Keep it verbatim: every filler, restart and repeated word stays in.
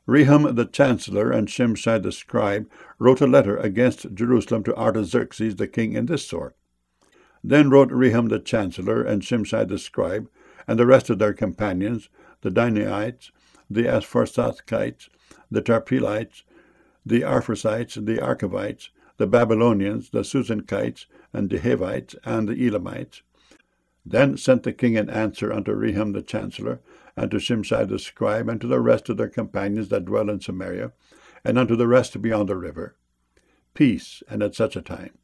Rehum the chancellor and Shimshai the scribe wrote a letter against Jerusalem to Artaxerxes the king in this sort. Then wrote Rehum the chancellor and Shimshai the scribe and the rest of their companions, the Dinaites, the Apharsathites, the Tarpelites, the Arphasites, the Archavites, the Babylonians, the Susankites, and the Hivites, and the Elamites. Then sent the king an answer unto Rehum the chancellor, and to Shimshai the scribe, and to the rest of their companions that dwell in Samaria, and unto the rest beyond the river. Peace, and at such a time.